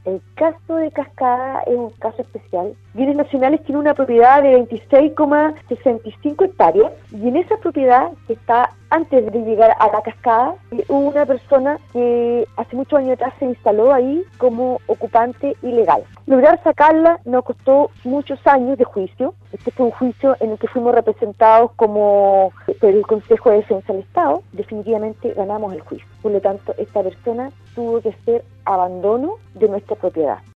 El caso de Cascada es un caso especial. Bienes Nacionales tiene una propiedad de 26,65 hectáreas y en esa propiedad, que está antes de llegar a la cascada, hubo una persona que hace muchos años atrás se instaló ahí como ocupante ilegal. Lograr sacarla nos costó muchos años de juicio. Este fue un juicio en el que fuimos representados como por el Consejo de Defensa del Estado. Definitivamente ganamos el juicio. Por lo tanto, esta persona tuvo que hacer abandono de nuestra propiedad.